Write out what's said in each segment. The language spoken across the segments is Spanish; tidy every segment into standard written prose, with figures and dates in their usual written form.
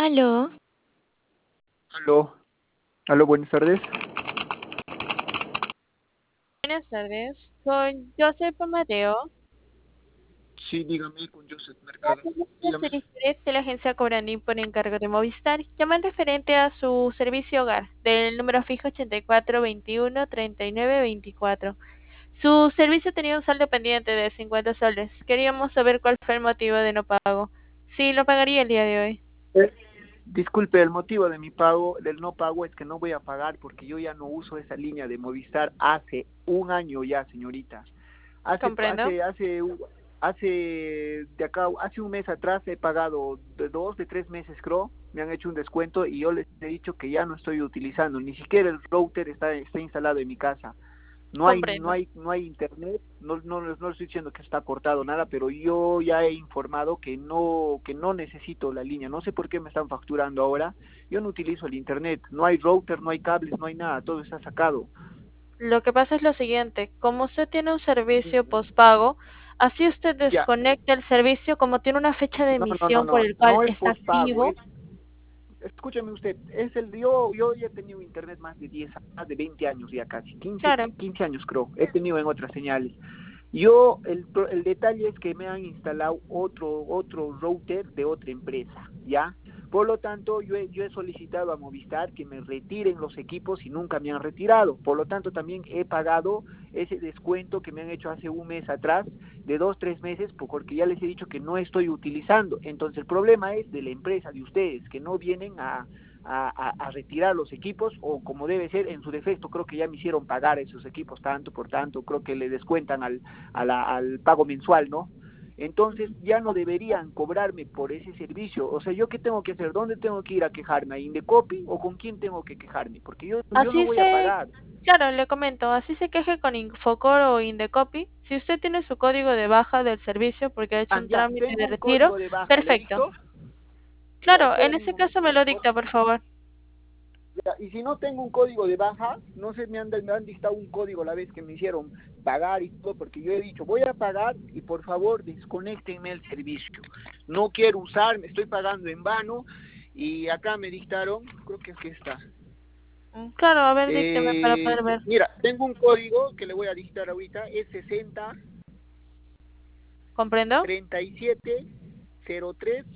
Aló, Aló, aló, buenas tardes. Buenas tardes, con Joseph Amadeo. Sí, dígame, con Joseph Mercado. Somos Dígame. de la agencia Cobrani por encargo de Movistar. Llaman referente a su servicio hogar del número fijo 8421-3924. Su servicio tenía un saldo pendiente de 50 soles. Queríamos saber cuál fue el motivo de no pago. Sí, lo pagaría el día de hoy. Eh, Disculpe, el motivo de mi pago, del no pago, es que no voy a pagar porque yo ya no uso esa línea de Movistar hace un año ya, señorita. Hace, Comprendo. hace, hace, hace un mes atrás he pagado de 3 meses, creo. Me han hecho un descuento y yo les he dicho que ya no estoy utilizando, ni siquiera el router está instalado en mi casa. Comprendo. No hay internet, no estoy diciendo que está cortado nada, pero yo ya he informado que no necesito la línea. No sé por qué me están facturando ahora. Yo no utilizo el internet, no hay router, no hay cables, no hay nada, todo está sacado. Lo que pasa es lo siguiente, como usted tiene un servicio postpago, así usted Ya, desconecta el servicio como tiene una fecha de emisión por el cual no es está postpago, activo. escúcheme usted, yo ya he tenido internet más de 20 años ya casi, Claro, 15 años creo, he tenido en otras señales. El detalle es que me han instalado otro router de otra empresa, ¿ya? Por lo tanto, yo he solicitado a Movistar que me retiren los equipos y nunca me han retirado. Por lo tanto, también he pagado ese descuento que me han hecho hace un mes atrás, de 2, 3 meses, porque ya les he dicho que no estoy utilizando. Entonces, el problema es de la empresa de ustedes, que no vienen a retirar los equipos, o como debe ser, en su defecto, creo que ya me hicieron pagar esos equipos tanto por tanto, creo que le descuentan al pago mensual, ¿no? Entonces ya no deberían cobrarme por ese servicio. O sea, ¿yo qué tengo que hacer? ¿Dónde tengo que ir a quejarme? ¿A Indecopy o con quién tengo que quejarme? Porque yo no así voy a se, pagar. claro, le comento, así se queje con Infocor o Indecopy. Si usted tiene su código de baja del servicio porque ha hecho Ah, un ya, trámite tengo de un retiro, código de baja, ¿le perfecto. dicto? Ya, Claro, en espérame un ese caso momento, me por lo favor. dicta, por favor. Ya, y si no tengo un código de baja, no sé, me han dictado un código la vez que me hicieron pagar y todo, porque yo he dicho, voy a pagar y por favor desconéctenme el servicio. No quiero usar, me estoy pagando en vano y acá me dictaron, creo que aquí está. Claro, a ver, dícteme para poder ver. Mira, tengo un código que le voy a dictar ahorita, es 60 ¿Comprendo? 37 03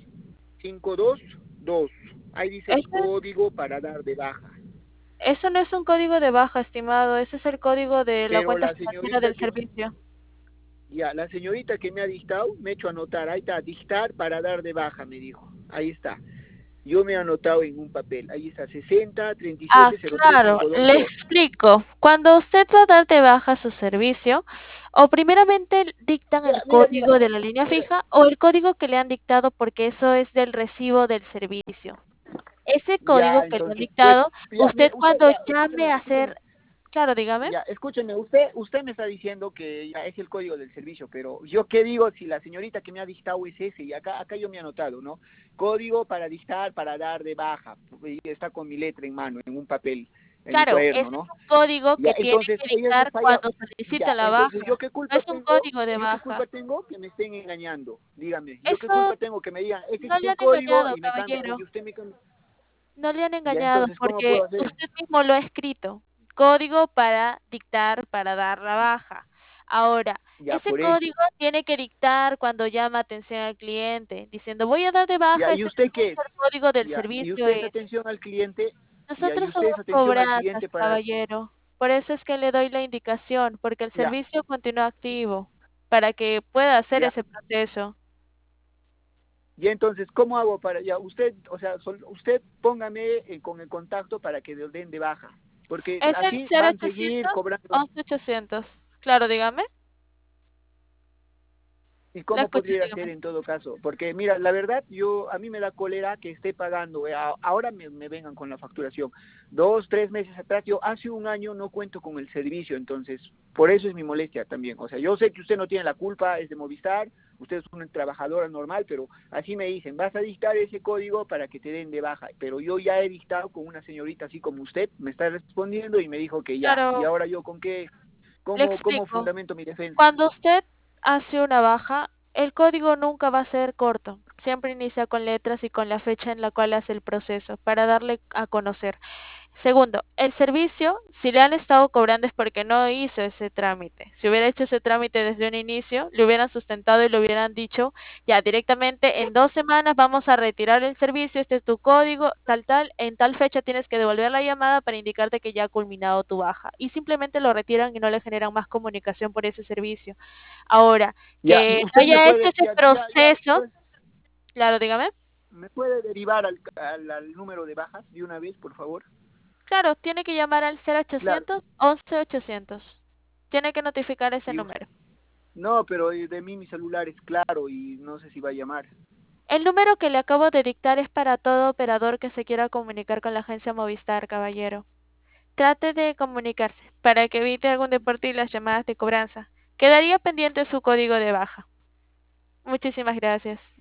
522. Ahí dice el Ese código para dar de baja. Eso no es un código de baja, estimado. Ese es el código de la Pero cuenta la financiera señorita del que servicio. Ya, la señorita que me ha dictado, me ha hecho anotar, ahí está, dictar para dar de baja, me dijo. Ahí está. Yo me he anotado en un papel, ahí está, 60 Ah, 37 03 claro. Le 522. explico. Cuando usted va a dar de baja su servicio, o primeramente dictan Mira, el mira, mira, código de la línea mira, fija o el código que le han dictado porque eso es del recibo del servicio. Ese código ya, que le han entonces, pues, dictado, ya, usted mire, usted, cuando ya, llame a hacer, claro, dígame. ya, escúcheme, usted me está diciendo que ya es el código del servicio, pero yo qué digo si la señorita que me ha dictado es ese, y acá yo me he anotado, ¿no? Código para dictar, para dar de baja, y está con mi letra en mano, en un papel, en mi Claro, ese cuaderno, es ¿no? un código Ya, que tiene entonces que ella se dictar falla. cuando solicita Ya, la entonces baja. No es un código de yo qué baja. culpa tengo que me estén engañando. Dígame, yo qué Eso culpa tengo que me digan, ese es no le el han código engañado, y me cambia, caballero. y usted me cambia. No le han Ya, engañado entonces, ¿cómo porque puedo hacer? usted mismo lo ha escrito. Código para dictar, para dar la baja. Ahora, Ya, ese por eso. código tiene que dictar cuando llama atención al cliente, diciendo voy a dar de Ya, baja ¿y ese usted qué es? código del Ya, y servicio usted es es. atención al cliente, ya, y Nosotros usted somos es atención al cobranzas, cliente para. caballero. Por eso es que le doy la indicación, porque el Ya, servicio continúa activo, para que pueda hacer ya. ese proceso. Y entonces, ¿cómo hago para, ya, usted, o sea, usted póngame con el contacto para que le den de baja, porque Es el así van a seguir 0800 cobrando. 11800. Claro, dígame. ¿Y La cómo escucho, podría ser dígame. en todo caso? Porque mira, la verdad, a mí me da cólera que esté pagando, ahora me vengan con la facturación. 2, 3 meses atrás, yo hace un año no cuento con el servicio, entonces, por eso es mi molestia también. O sea, yo sé que usted no tiene la culpa, es de Movistar, usted es una trabajadora normal, pero así me dicen, vas a dictar ese código para que te den de baja. Pero yo ya he dictado con una señorita así como usted, me está respondiendo y me dijo que ya. ¿Y Claro, ahora yo con qué? le ¿Cómo explico. fundamento mi defensa? Cuando usted hace una baja, el código nunca va a ser corto. siempre inicia con letras y con la fecha en la cual hace el proceso para darle a conocer. Segundo, el servicio, si le han estado cobrando es porque no hizo ese trámite. Si hubiera hecho ese trámite desde un inicio, le hubieran sustentado y le hubieran dicho, ya directamente en 2 semanas vamos a retirar el servicio, este es tu código, tal, en tal fecha tienes que devolver la llamada para indicarte que ya ha culminado tu baja. Y simplemente lo retiran y no le generan más comunicación por ese servicio. Ahora, Ya, que usted me haya hecho puede, ese proceso, pues, claro, dígame. ¿me puede derivar al número de bajas de una vez, por favor? Claro, tiene que llamar al Claro. 0800 11800. Tiene que notificar ese Y número. no, pero de mí mi celular es claro y no sé si va a llamar. El número que le acabo de dictar es para todo operador que se quiera comunicar con la agencia Movistar, caballero. Trate de comunicarse para que evite algún deporte y las llamadas de cobranza. Quedaría pendiente su código de baja. Muchísimas gracias.